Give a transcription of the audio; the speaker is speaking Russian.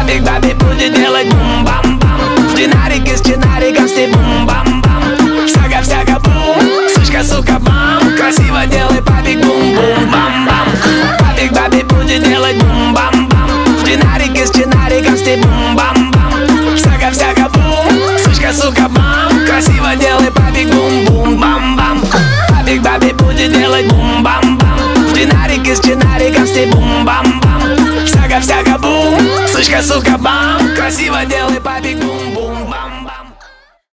Папик бабе будет делать бум-бам-бам. Динарик из чинариков стиль бум-бам-бам. Всяко-всяко бум, сучка, сука, бам. Красиво делай, папик, бум-бум-бам-бам. Папик бабе будет делать бум-бам-бам. Динарик из чинариков стиль бум-бам-бам. Всяко-всяко бум, сучка, сука, бам. Красиво делай, папик, бум-бум-бам-бам. Папик бабе будет делать бум-бам-бам. Динарик из чинариков стиль бум-бам-бам. Всяко-всяко бум, сучка, сука, бам. Красиво делай, папик, бум-бум-бам.